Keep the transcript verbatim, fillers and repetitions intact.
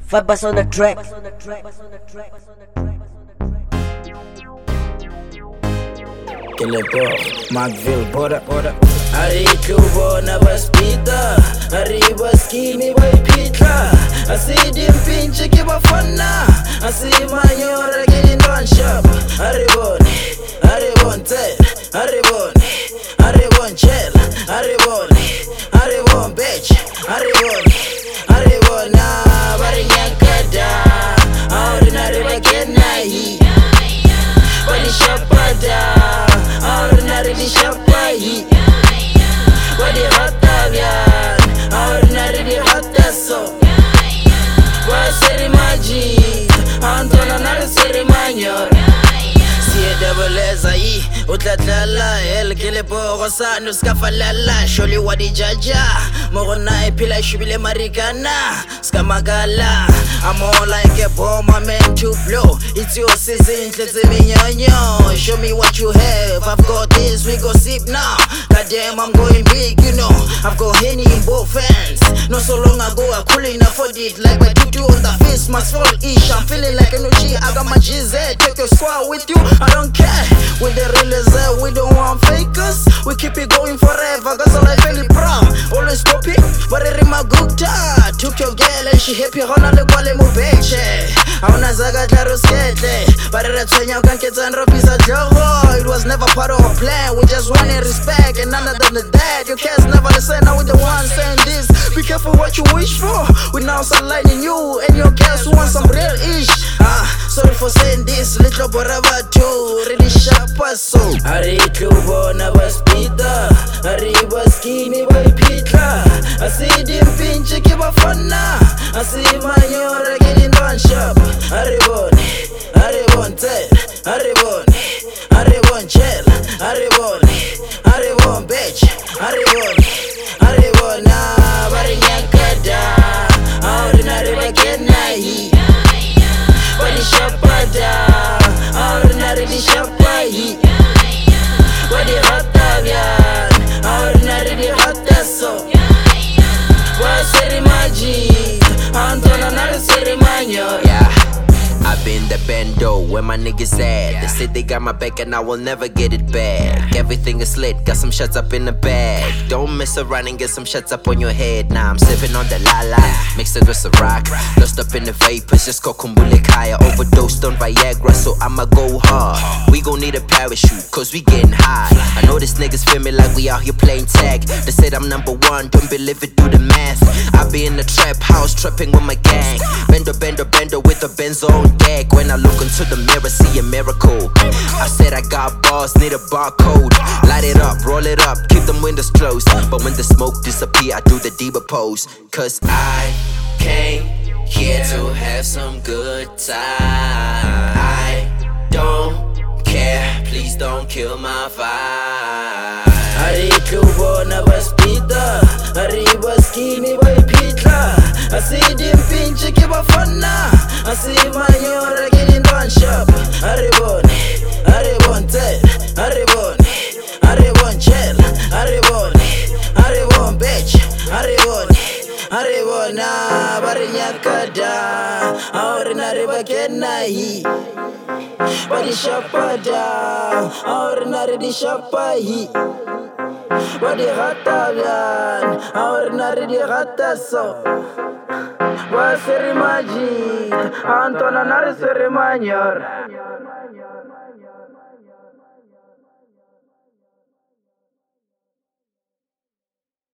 Fabas on the track. Kelepo, Markville, bora, bora. Ari klubo na baspita, ari baskini baipitla. Asidi mpinche kibafana, asi manyora gidindon shop. Ari boni, ari bonte, ari boni, ari bonchel, ari boni, ari bon bitch, ari boni, ari bona, bari nyakada. Ordinary bagena hi, bani shapada. Ordinary di shapai, wadi hatavian. Ordinary di hataso, wa seri maji, Antona nare seri manyor. Siye double zai, utlatala el kelepo gosa nuskafalala. Sholi wadi jaja, mogona epila shubile marikana. Skamagala, I'm on like a bomb, I'm meant to blow. It's your season, let's me. Show me what you have, I've got this, we go sip now. Goddamn, I'm going big, you know. I've got Henny in both hands. Not so long ago, I couldn't afford it. Like my tutu on the face, must fall ish. I'm feeling like an O G, I got my G Z. Take your squad with you, I don't care. With the real is there, we don't want fakers. We keep it going forever, cause I like really proud. Always stop it, but it in my good time. Took your girl and she happy, hona le kwale mu beche. Auna zaga claro skete, but it atwenya ukanketa and ropisa jogo. It was never part of a plan, we just wanted respect. And none other than that, your cats never listen, now we the ones saying this. Be careful what you wish for, we now sunlighting you. And your cats who want some real ish. Ah, sorry for saying this, little boraba too. Really sharp so. Ari klubo na baspita, ari baskini baipitla. Asidi mpinche kibafana, asi manyora gidindon shop. Ari boni, ari bonte, ari boni, ari bonchel, ari boni, ari bon bitch, ari boni, ari bona, bari nyakada. Ordinary bagena hi, bani shapada. Ordinary di shapai, wadi hatavian. Ordinary di hataso, wa seri maji, Antona nare seri manyor. I've been the bando where my niggas at. They said they got my back and I will never get it back. Everything is lit, got some shots up in the bag. Don't mess around and get some shots up on your head. Now I'm sipping on the lala, mixed it with some rock. Lost up in the vapors, just got kumbule kaya. Overdosed on Viagra, so I'ma go hard. We gon' need a parachute, cause we getting high. I know these niggas feel me like we out here playing tag. They said I'm number one, don't believe it, do the math. I be in the trap house, trapping with my gang. Bendo, bendo, bendo with a Benzo on deck. When I look into the mirror, see a miracle. I said I got bars, need a barcode. Light it up, roll it up, keep them windows closed. But when the smoke disappear, I do the diva pose. Cause I came here to have some good time. I don't care, please don't kill my vibe. Ari klubo na baspita, ari baskini baipitla. Asidi mpinche kibafana, asi manyora gidindon shop. Ari boni, ari bonte, ari boni, ari bonchel, ari boni, ari bon bitch, ari boni, ari bona, bari nyakada. Ordinary bagena hi, bani shapada. Ordinary di shapai, wadi hatavian. Ordinary di hataso, wa seri maji, Antona nare seri manyor.